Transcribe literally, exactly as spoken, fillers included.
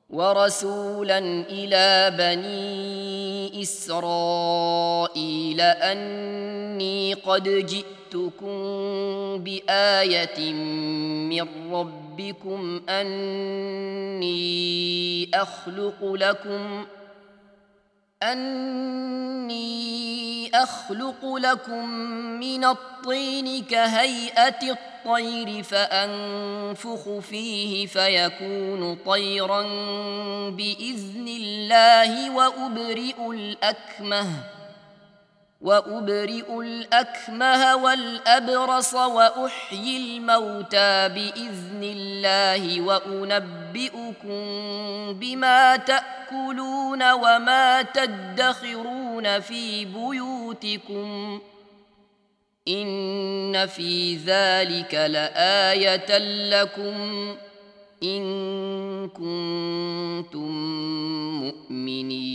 ورسولا إلى بني إسرائيل أني قد جئتكم بآية من ربكم أني أخلق لكم أني أخلق لكم من الطين كهيئة الطير فأنفخ فيه فيكون طيرا بإذن الله وأبرئ الأكمه وأبرئ الأكمه والأبرص وأحيي الموتى بإذن الله وأنبئكم بما تأكلون وما تدخرون في بيوتكم إن في ذلك لآية لكم إن كنتم مؤمنين.